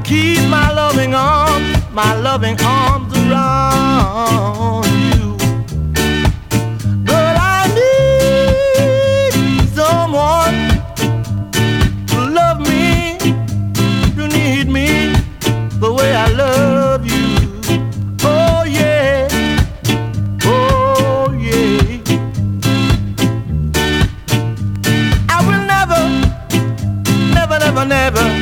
keep my loving arms around you. But I need someone to love me, to need me the way I love you. Oh yeah, oh yeah. I will never, never, never, never